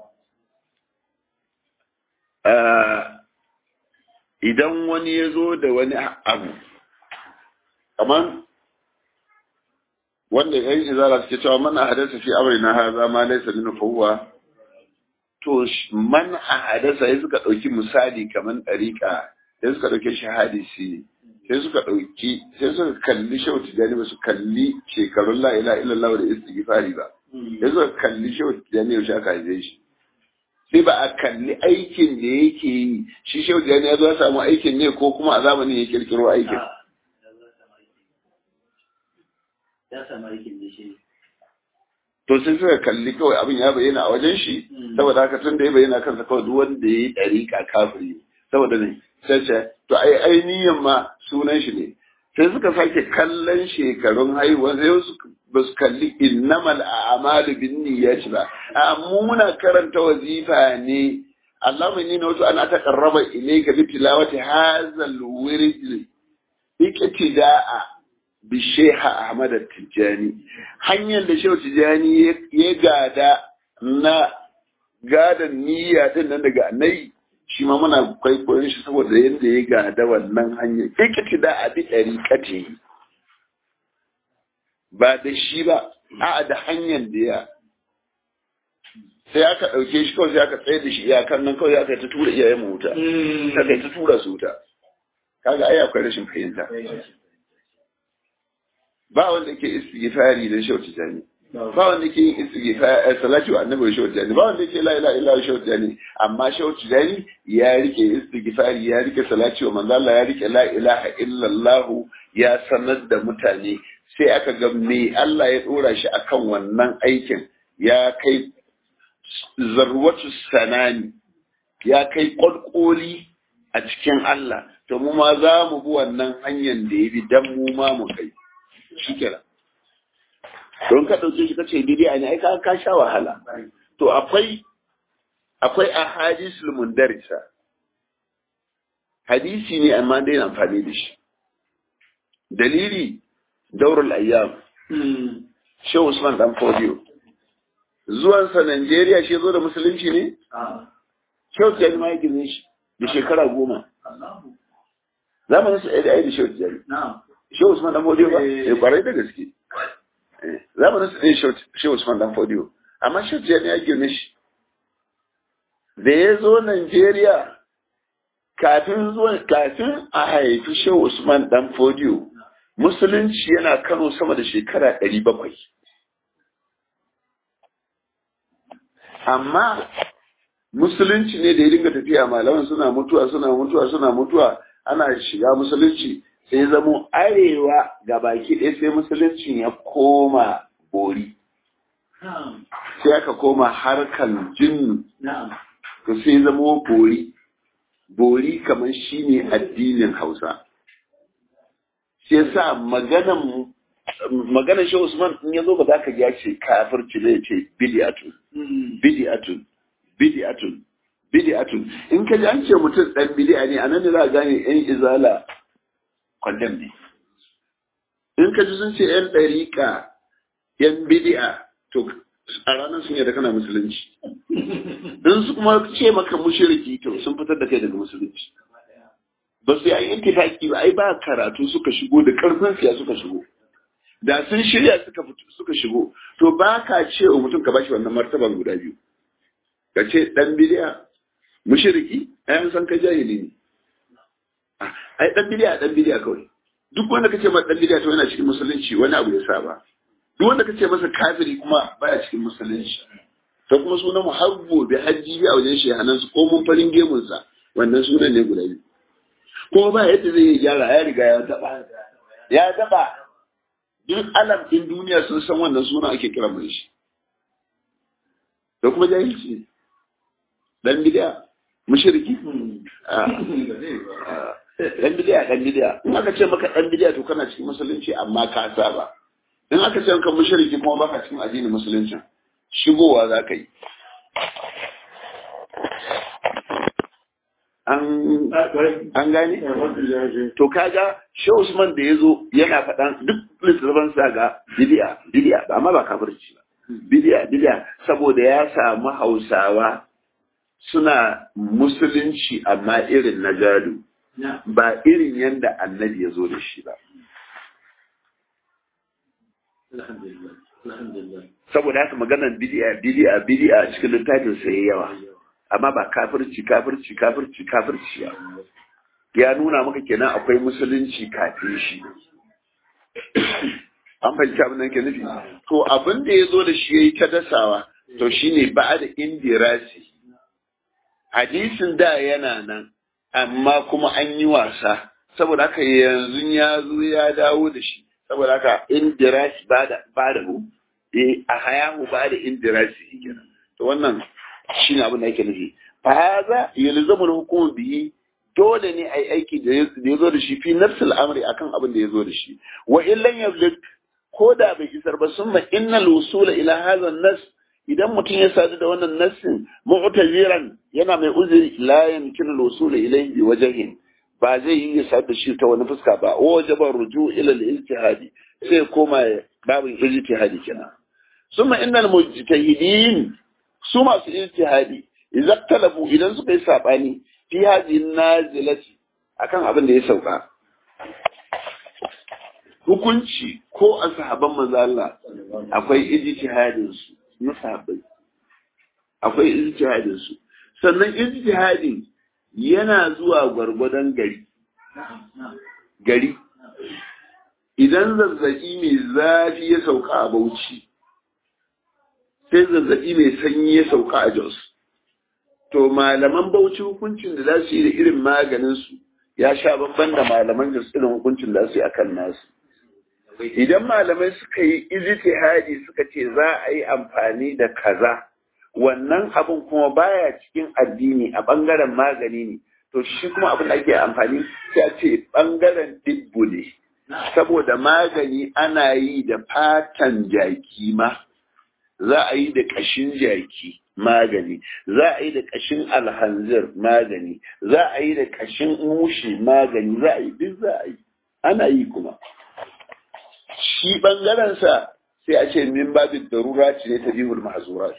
idan wani ya zo da wani abu kaman wanda yayin izara suke cewa man ahadasa fi amrina hadha ma laysa minhu fa huwa to man ahadasa sai suka dauki misali kaman dariqa sai suka dauke shi hadisi sai suka kalli shauti da ba su kalli shekarun la ilaha illallah da istighfari ba sai suka kalli shauti da ne shi aka haife shi sai ba a kalli aikin da yake yi shi shauti da ne ya zo ya samu aikin ne ko kuma a zamanin ya kirkiro aikin ya samu aikin da shi to sai suka kalli kawai abin ya bayyana a wajen shi saboda haka tun da ya bayyana kansa kawai duk wanda ya yi dariƙa kafiri saboda ne sai to ai ainihin ma sunan shi ne sai suka sake kallon shekarun haihuwa sai ba su kalli innamal a'malu binniyati ba amma muna karanta wazifa ne Allahumma inni nawtu an ataqarraba ilayka bi tilawati hadha al-wird iqtida'a bi Sheikh Ahmad Tijani, hanyar da Sheikh Tijani ya gada na gadan niyya din nan daga annabi, shi ma muna kwaikwayon shi saboda yadda ya gada wannan hanyar iqtida'a bi tariqati, ba da shi ba, a'a da hanyar da ya sai aka ɗauke shi kawai sai aka tsaye da shi iyakan nan kawai aka yi ta tura iyayen mu wuta, aka yi ta tura su wuta, kaga ai akwai rashin fahimta. Ba wanda ke istighfari da Shehu Tijani, ba wanda ke yin istighfari salatu wa annabi Shehu Tijani, ba wanda ke la ilaha illa Shehu Tijani, amma Shehu Tijani ya rike istighfari, ya rike salatu wa manzo Allah, ya rike la ilaha illallah, ya sanar da mutane, sai aka ga me Allah ya dora shi akan wannan aikin, ya kai zarwatu sanani, ya kai kwalkoli a cikin Allah, to mu ma za mu bi wannan hanyar da ya bi dan mu ma mu kai shi kenan. Don ka ɗauke shi kace bidiya ne, ai ka sha wahala. To akwai ahadisul mundarisa, hadisi ne amma dai amfani da shi. Dalili daurul ayyam, Shehu Usman Dan Fodiyo zuwansa Najeriya shi zo da musulunci ne? Shehu Tijjani ma ya girme shi da shekara 10. Zamanin su ɗaya da Shehu Tijjani. Shehu Usman Dan Fodiyo ba? Ya kwarai da gaske. Zamanin su ɗaya Shehu Usman Dan Fodiyo. Amma Shehu Tijjani ya girme shi. Da ya zo Najeriya kafin a haifi Shehu Usman Dan Fodiyo, musulunci yana Kano sama da shekara 700. Amma musulunci ne da ya dinga tafiya, malaman suna mutuwa, ana shiga musulunci, sai zamo arewa ga baki ɗaya sai musulunci ya koma bori. Sai aka koma harkan jinnu, to sai zamo bori kamar shi ne addinin Hausa. Sai sa maganan Shehu Usman in ya zo ba za ka ya ce kafirci zai ce bid'atun. In ka ji an ce mutum ɗan bid'a ne, a nan ne za a gane ‘yan izala kwandam ne. In ka ji sun ce ‘yan ɗariƙa, ‘yan bid'a, to a ranar sun yadda kana musulunci. In su kuma ce maka mushriki, to sun fitar da kai daga musulunci. Ba su yi intifaki ba, ai ba karatu suka shigo da ƙarfin siya suka shigo. Da sun shirya suka shigo, to ba ka ce wa mutum ka bashi wannan martaban guda biyu. Ka ce ɗan bidiya, mushriki, ai an san ka jahili ne. Ai ɗan bidiya kawai. Duk wanda ka ce ma ɗan bidiya to yana cikin musulunci, wani abu ya saba. Duk wanda ka ce masa kafiri kuma baya cikin musulunci. To kuma sunan mu har gobe hajji a wajen shehanan su ko mun farin gemunsa, wannan sunan ne guda biyu. Ko ba yadda zai yi gyara, ya riga ya taɓa. Duk alam ɗin duniya sun san wannan suna ake kira mai shi. Da kuma jahilci dan bidiya, mushriki. Dan bidiya. In aka ce maka dan bidiya to kana cikin musulunci amma ka saba. In aka ce maka mushriki kuma baka cikin addinin musulunci, shigowa za ka yi. An gane? To kaga Shehu Usman da ya zo yana faɗan duk littattafan sa ga bidiya, amma ba kafirci ba. Bidiya, saboda ya samu Hausawa suna musulunci amma irin na gado, ba irin yadda annabi ya zo da shi ba. Saboda haka maganar bidiya cikin littafin sa yayi yawa. Amma ba kafirci ya nuna maka kenan akwai musulunci kafin shi. An fahimci abin da ke nufi. To abin da ya zo da shi ya yi ta dasawa, to shi ne ba da indirasi. Hadisin da yana nan, amma kuma an yi wasa, saboda haka yanzu ya zo ya dawo da shi, saboda haka indirasi ba da hu, a hayahu ba da indirasi kenan. To wannan shi ne abin da yake nufi. Fa haza yalzamu hukumu bihi, dole ne ai aiki da ya zo da shi fi nafsul amri akan abin da ya zo da shi. Wa illan yablik, ko da bai isar ba, summa innal wusula ila hadha an-nas, idan mutum ya sadu da wannan nassin mu'taziran yana mai uzuri la yamkinu al-wusul ilayhi bi wajhin ba zai yi ya da shi ta wani fuska ba wajaba ruju ila al-ijtihadi sai koma babin ijtihadi kenan summa innal mujtahidin su masu ijtihadi idan talabu idan suka yi sabani fi hadhihi nazilati akan abin da ya sauka hukunci ko a sahaban manzo Allah akwai ijtihadin su na sahabbai akwai ijtihadin su sannan ijtihadin yana zuwa gwargwadon gari idan zazzabi mai zafi ya sauka a Bauchi sai zazzabi mai sanyi ya sauka a Jos to malaman Bauchi hukuncin da za su yi da irin maganin su ya sha babban da malaman Jos irin hukuncin da su yi akan nasu idan malamai suka yi ijtihadi suka ce za a yi amfani da kaza wannan abin kuma baya cikin addini a bangaren magani ne to shi kuma abin da ake amfani sai a ce bangaren dibbu ne saboda magani ana yi da fatan jaki ma za a yi da kashin jaki magani za a yi da kashin alhanzir magani za a yi da kashin mushi magani za a yi duk za a yi ana yi kuma shi ɓangarensa sai a ce min babin darura ce ne ta bihul mahazura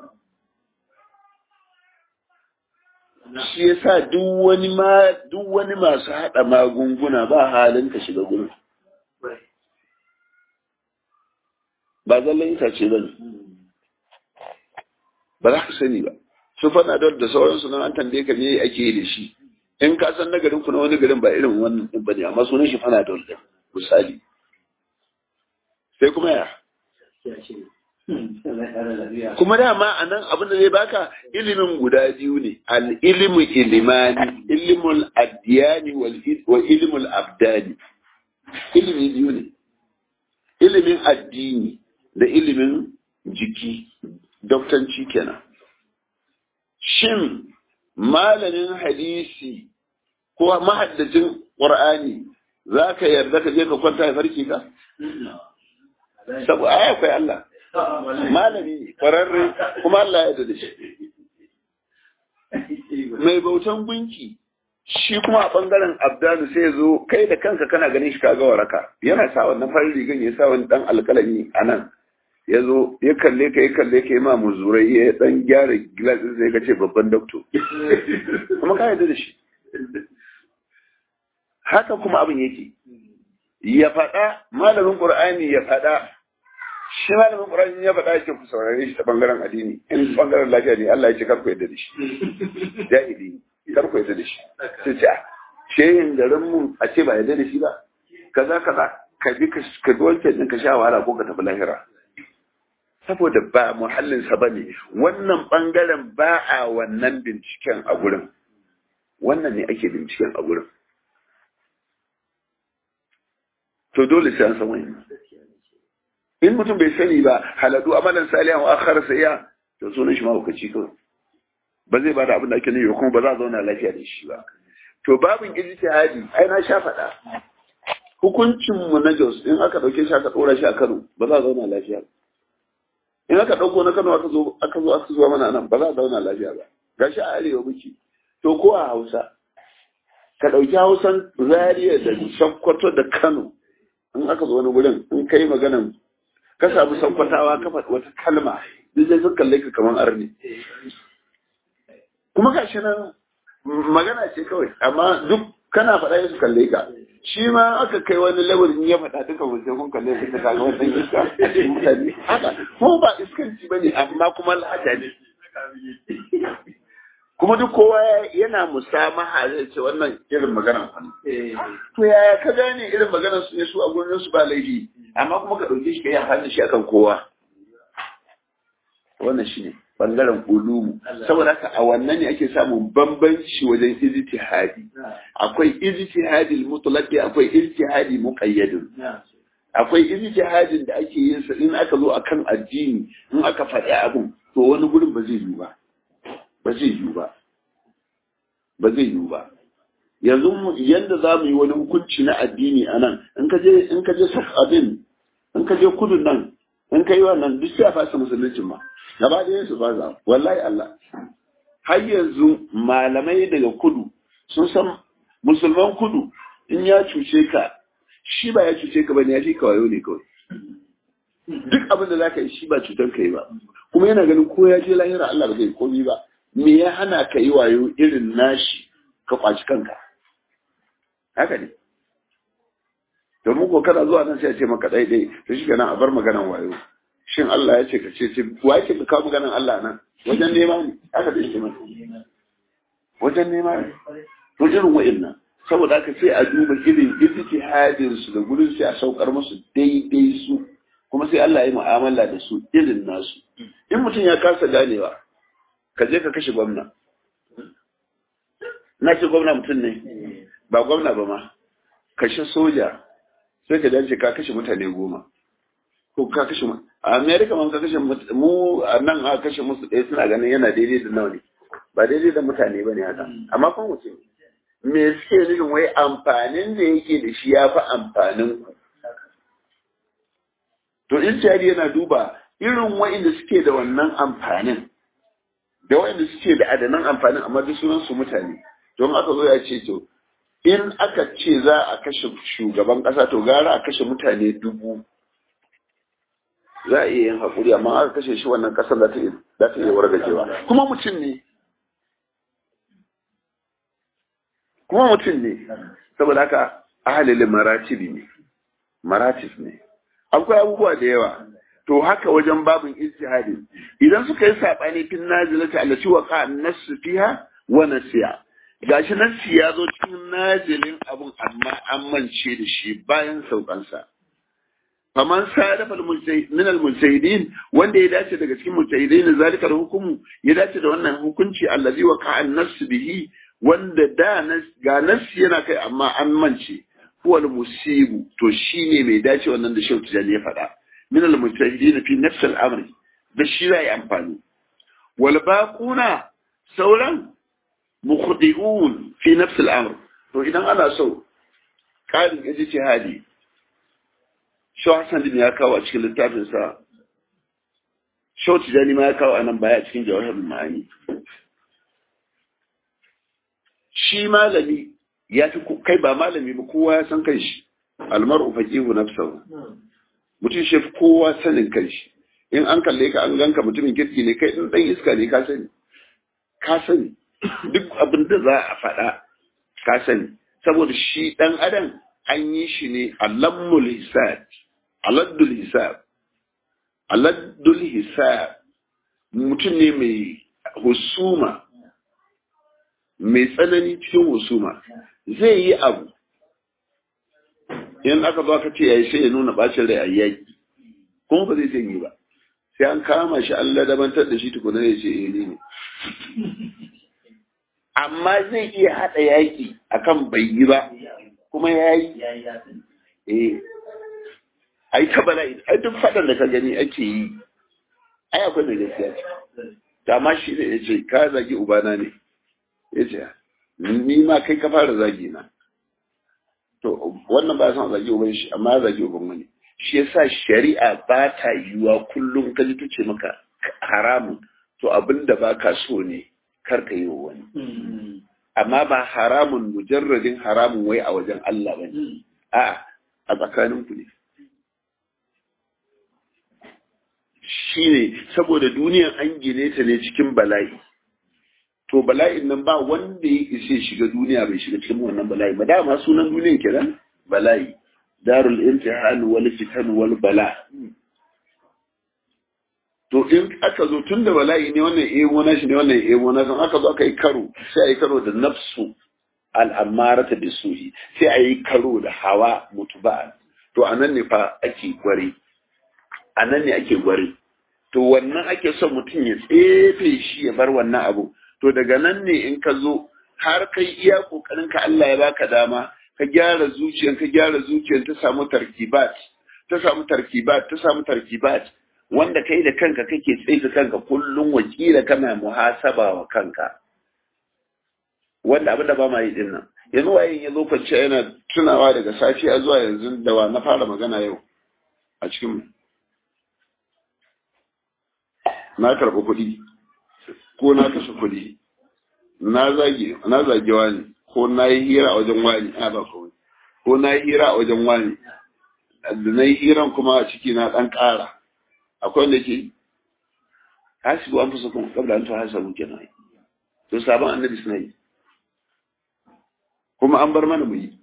shi ya sa duk wani masu haɗa magunguna ba halin ka shiga gurin ba zallan itace ba ne ba za ka sani ba su fana da sauransu nan an tambaye ka me ake yi da shi in ka san na garin ku na wani garin ba irin wannan ɗin ba ne amma sunan shi fana da misali sai kuma ya kuma dama a nan abin da zai baka ilimin guda biyu ne al-ilmu ilimani ilmul addiyani wa ilmul abdani ilimi biyu ne ilimin addini da ilimin jiki doktanci kenan shin malamin hadisi ko mahaddacin qur'ani zaka yarda ka je ka kwanta ya farki ka saboda ai akwai Allah malami kwararre kuma Allah ya yarda da shi mai bautan gunki shi kuma a bangaren abdanu sai zo kai da kanka kana ganin shi kaga waraka yana sa wannan farin rigan ya sa wani dan alkalami anan ya zo ya kalle ka ma muzurai ya dan gyara gilasin sai ka ce babban doctor kuma ka yarda da shi haka kuma abin yake ya faɗa malamin Qur'ani ya faɗa shi malamin Qur'ani ya faɗa yake ku saurare shi ta bangaren addini in bangaren lafiya ne Allah ya ce kar ku yadda da shi jahili kar ku yadda da shi sai ce shehin garin mu a ce ba yadda da shi ba kaza ka bi wancan din ka sha wahala ko ka tafi lahira saboda ba muhallin sa bane wannan bangaren ba a wannan binciken a gurin wannan ne ake binciken a gurin to dole sai an san wani in mutum bai sani ba haladu amalan salihan wa akhar sayya to sunan shi ma hukaci kawai ba zai bada abin da ake nufi kuma ba za a zauna lafiya da shi ba to babin ijtihadi ai na sha faɗa hukuncin mu na Jos in aka dauke shi aka dora shi a Kano ba za a zauna lafiya ba in aka dauko na Kano aka zo mana nan ba za a zauna lafiya ba gashi a arewa muke to ko a Hausa ka dauki Hausan Zaria da Sokoto da Kano in aka zo wani gurin in kai maganan ka samu sankwatawa ka faɗi wata kalma duk zai sun kalle ka kamar arni kuma gashi nan magana ce kawai amma duk kana faɗa ya su kalle ka shi ma aka kai wani labarin ya faɗa duka wanda kun kalle ka kaga wannan iska a cikin mutane haka ko ba iskanci bane amma kuma lahada ne kuma duk kowa yana musamaha zai ce wannan irin magana to yaya ka gane irin maganar su ne su a gurin su ba laifi amma kuma ka dauke shi kai amfani da shi akan kowa wannan shine bangaren ulumu saboda haka a wannan ne ake samun bambanci wajen ijtihadi akwai ijtihadi mutlaq akwai ijtihadi muqayyad akwai ijtihadin da ake yin sa in aka zo akan addini in aka faɗi abun to wani gurin ba zai yi ba ba zai yiwu ba yanzu yadda za mu yi wani hukunci na addini a nan in ka je abin in ka je kudun nan in ka yi wannan duk sai a fasa musuluncin ma gaba da su fasa wallahi Allah har yanzu malamai daga kudu sun san musulman kudu in ya cuce ka shi ba ya cuce ka bane ya fi kawayo ne kawai duk abin da zaka yi shi ba cutar ka yi ba kuma yana ganin ko ya je lahira Allah ba zai komi ba me ya hana ka yi wayo irin nashi ka kwaci kanka haka ne domin ko kana zuwa nan sai ya ce maka daidai to shi kenan a bar maganan wayo shin Allah ya ce ka ce wa yake ka kawo maganan Allah nan wajen nema ne haka da yake masa wajen nema ne to irin wa'annan saboda haka sai a duba irin ijtihadin su da gurin sai a saukar musu daidai su kuma sai Allah ya yi mu'amala da su irin nasu in mutum ya kasa ganewa ka je ka kashe gwamna na ce gwamna mutum ne ba gwamna ba ma kashe soja sai ka dace ka kashe mutane 10 ko ka kashe a America ma ka kashe mu a nan aka kashe musu ɗaya suna ganin yana daidai da nawa ne ba daidai da mutane ba ne haka amma kuma mutum me suke nufin wai amfanin da yake da shi ya fi amfanin ku to ijtihadi yana duba irin wa'inda suke da wannan amfanin da wa'inda suke da adanan amfanin amma duk sunan su mutane don aka zo ya ce to in aka ce za a kashe shugaban kasa to gara a kashe mutane 1000 za a iya yin haƙuri amma aka kashe shi wannan ƙasar za ta iya wargajewa kuma mutum ne saboda haka ahalilin maratib ne akwai abubuwa da yawa to haka wajen babin ijtihadi idan suka yi sabani fin nazilati allati waqa an-nass fiha wa nasiya gashi nassi ya zo cikin nazilin abun amma an mance da shi bayan saukansa faman sadafa min al-mujtahidin wanda ya dace daga cikin mujtahidin zalika hukumu ya dace da wannan hukunci allazi waqa an-nass bihi wanda da ga nassi yana kai amma an mance huwa al-musibu to shine mai dace wannan da Shehu Tijani ya faɗa min al-mujtahidin fi nafs al-amr da shi zai amfani wal baquna sauran mukhdi'un fi nafs al-amr to idan ana so ƙarin ijtihadi Shehu Hassan din ya kawo a cikin littafin sa Shehu Tijani ma ya kawo anan baya cikin Jawahirul Ma'ani shi malami ya fi kai ba malami ba kowa ya san kanshi almar'u faqihu nafsahu mutum shi kowa sanin kanshi in an kalle ka an ganka mutumin kirki ne kai din dan iska ne ka sani duk abin da za a faɗa ka sani saboda shi dan adam an yi shi ne aladdul hisab mutum ne mai husuma mai tsanani cikin husuma zai yi abu in aka ba ka ce yayi sai ya nuna bacin rai a yaki kuma ba zai yi ba sai an kama shi an ladabantar da shi tukuna ya ce ne amma zai iya haɗa yaki akan bai yi ba kuma ya yi ai ta bala'i ai duk faɗan da ka gani ake yi ai akwai da gaskiya ce amma shi ne ya ce ka zagi ubana ne ya ce ni ma kai ka fara zagi na to wannan ba san zagi uban shi amma zagi uban wani shi yasa shari'a ba ta yiwa kullum ka ji tuce maka haramun to abinda baka so ne kar ka yi wa wani amma ba haramun mujarradin haramun wai a wajen Allah bane a tsakanin ku ne shine saboda duniyan an gine ta ne cikin bala'i to bala'in nan ba wanda ya ishe shiga duniya bai shiga cikin wannan bala'i ba dama sunan duniyan kenan bala'i darul imtihan wal fitan wal bala to in aka zo tunda bala'i ne wannan ebo na shi ne wannan ebo na san aka zo aka yi karo sai a yi karo da nafsu al'amarata da suhi sai a yi karo da hawa mutuba'a to anan ne fa ake gware anan ne ake gware to wannan ake son mutum ya tsefe shi ya bar wannan abu to daga nan ne in ka zo har kai iya kokarin ka Allah ya baka dama ka gyara zuciyar ta samu tarkibat wanda kai da kanka kake tsaye kanka kullum wakila kana muhasaba wa kanka wanda abin da ba ma yi din nan yanzu wayin ya lokaci yana tunawa daga safiya zuwa yanzu da wa na fara magana yau a cikin na karɓi kuɗi ko na kashe kuɗi na zage wani ko na yi hira a wajen wani a ba kawai ko na yi hira a wajen wani da na yi hiran kuma a ciki na ɗan ƙara akwai wanda ke hasibu an fusa kuma kabla an ta hasabu kenan to sabon annabi suna yi kuma an bar mana mu yi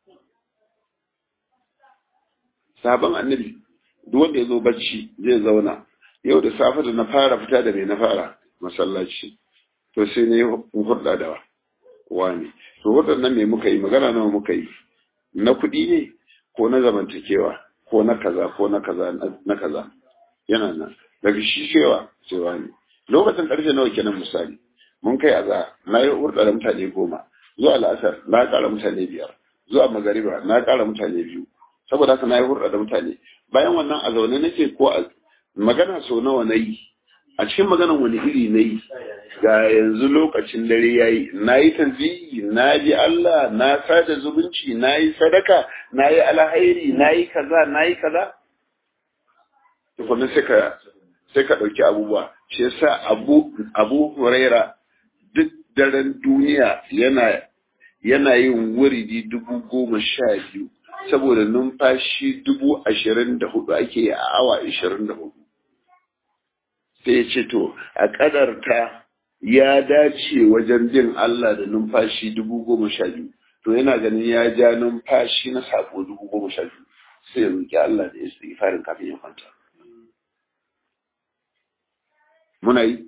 sabon annabi duk wanda ya zo bacci zai zauna yau da safe da na fara fita da mai na fara masallaci to sai ne hurɗa da wani to waɗannan me muka yi magana nawa muka yi na kuɗi ne ko na zamantakewa ko na kaza ko na kaza na kaza yana nan daga shi cewa ne lokacin ƙarfe nawa kenan misali mun kai aza na yi hurɗa da mutane 10 zuwa la'asar na ƙara mutane 5 zuwa magariba na ƙara mutane 2 saboda haka na yi hurɗa da mutane bayan wannan a zaune nake ko a magana sau nawa na yi a cikin maganan wani iri na yi ga yanzu lokacin dare ya yi na yi tanzihi na ji Allah na sada zubunci na yi sadaka na yi alhairi na yi kaza tukunan sai ka ɗauki abubuwa shi yasa abu huraira duk daren duniya yana yin wuridi 12,000 saboda numfashi 24,000 ake yi a awa 24 sai ya ce to a ƙadarta ya dace wajen jin Allah da numfashi 12,000 to yana ganin ya ja numfashi na sako 12,000 sai ya roƙi Allah da ya su farin kafin ya kwanta muna yi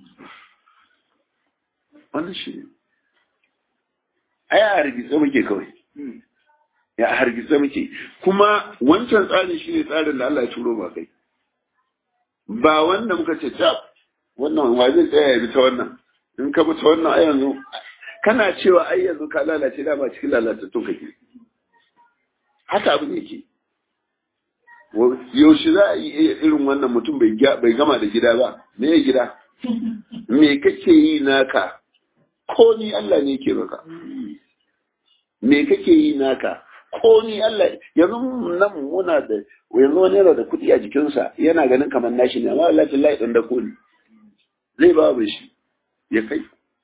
wannan shi ne ai a hargitse muke kawai ya hargitse muke kuma wancan tsarin shi ne tsarin da Allah ya turo ba kai ba wanda muka ce wannan wa zai tsaya ya bi ta wannan in ka bi ta wannan ai yanzu kana cewa ai yanzu ka lalace da ba cikin lalatattun kake haka abin yake yaushe za a yi irin wannan mutum bai gama da gida ba me ya gida me kake yi naka ko ni Allah ne ke maka me kake yi naka ko ni Allah yanzu nan muna da yanzu wani yana da kuɗi a jikinsa yana ganin kamar nashi ne amma Allah billahi dan da koli zai ba shi ya kai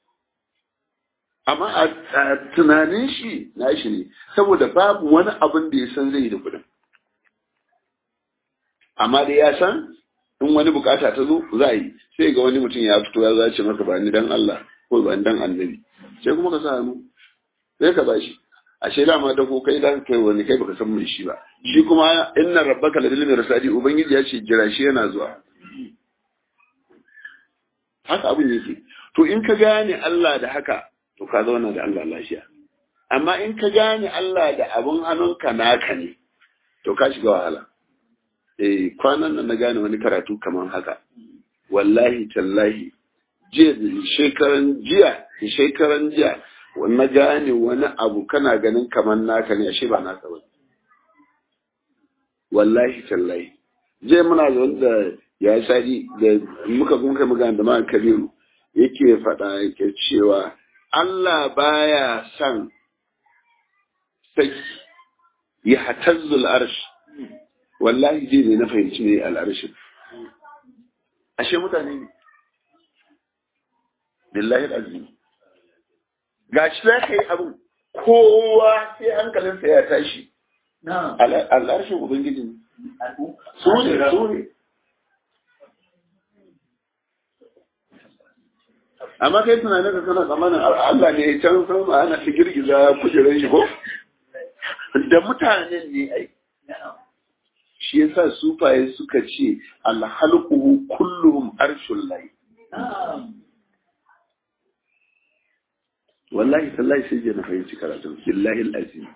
amma a tunanin shi nashi ne saboda babu wani abin da ya san zai yi da kuɗin amma dai ya san in wani bukata ta zo za a yi sai ga wani mutum ya fito ya zace maka ba ni dan Allah ko ba ni dan annabi sai kuma ka sa hannu sai ka bashi ashe dama da ko kai dan kai wani kai baka san mai shi ba shi kuma inna rabbaka ladil mirsadi ubangiji ya ce jira shi yana zuwa haka abin yake to in ka gane Allah da haka to ka zauna da Allah lafiya amma in ka gane Allah da abun hannunka naka ne to ka shiga wahala kwanan nan na gane wani karatu kamar haka wallahi tallahi shekaran jiya na gane wani abu kana ganin kamar naka ne ashe ba naka ba wallahi tallahi je muna da wanda ya sadi da muka magana da ma Kabiru yake faɗa yake cewa Allah baya son saki ya hatazzul arsh wallahi je ne na fahimci ne al'arshin ashe mutane ne billahi azim gashi za ka yi abin kowa sai hankalinsa ya tashi al'arshin ubangiji ne su ne amma kai tunanin ka kana zamanin Allah ne can sama ana ta girgiza kujerar shi ko da mutanen ne ai shi yasa sufaye suka ce alhalquhu kulluhum arshul lahi wallahi tallahi sai je na fahimci karatu billahi alazim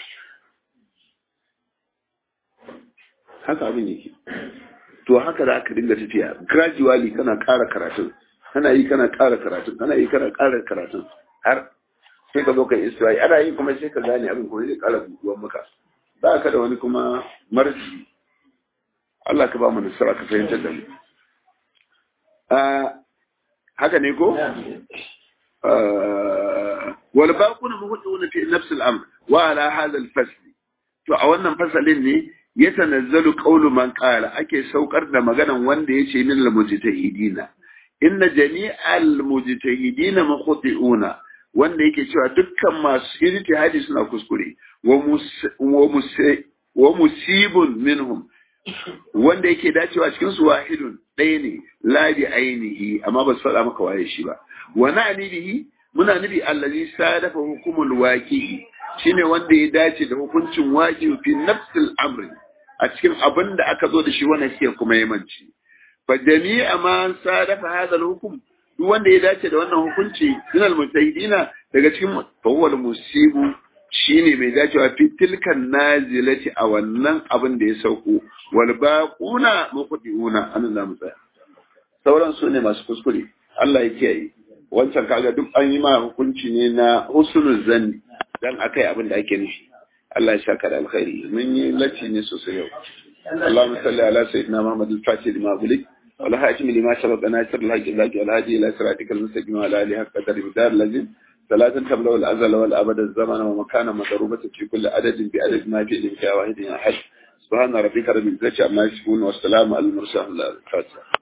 haka abin yake to haka da aka dinga tafiya gradually kana ƙara karatu kana yi kana ƙara karatu kana yi kana ƙara karatu har sai ka zo ka Isra'i ana yi kuma sai ka gane abin kuma zai ƙara buɗuwan maka ba ka da wani kuma marji Allah ka ba mu nasara ka fahimtar da mu haka ne ko wal baquna muhduna fi nafs al-amr wa ala hadha al-fasl to a wannan fasalin ne ya tanazzalu qawlu man qala ake saukar da maganan wanda yace min al-mujtahidina inna jami'al mujtahidina mukhti'una wanda yake cewa dukkan masu ijtihadi suna kuskure wa musibun minhum wanda yake dacewa cikin su wahidun ɗaya ne la bi ainihi amma ba su faɗa maka waye shi ba wa na'ni bihi muna nufi allazi sadafa hukumul waqi'i shine wanda ya dace da hukuncin waqi'i fi nafsil amri a cikin abin da aka zo da shi wannan shi kuma yamanci fa jami'a ma sadafa hadha al-hukm duk wanda ya dace da wannan hukunci dinal mujtahidina daga cikin fawwal musibu shine mai dacewa fi tilkan nazilati a wannan abin da ya sauko wal baquna muqdiuna an zamu tsaya sauran su ne masu kuskure Allah ya kiyaye wancan kaga duk an yi ma hukunci ne na husnul zanni dan akai abin da ake nufi Allah ya saka da alkhairi mun yi lacci ne sosai yau Allahumma salli ala sayyidina Muhammad al-Fatih lima bulik wal hatim lima sabaqa nasir al-haqq al-haqq wal hadi ila siratikal mustaqim wa ala alihi haqqa qadri dar lazim صلاة تبلغ الأزل والأبد الزمن ومكانا مضروبة في كل عدد بعدد ما في إلى واحد أحد سبحان ربك رب العزة عما يصفون والسلام على المرسلين الفاتحة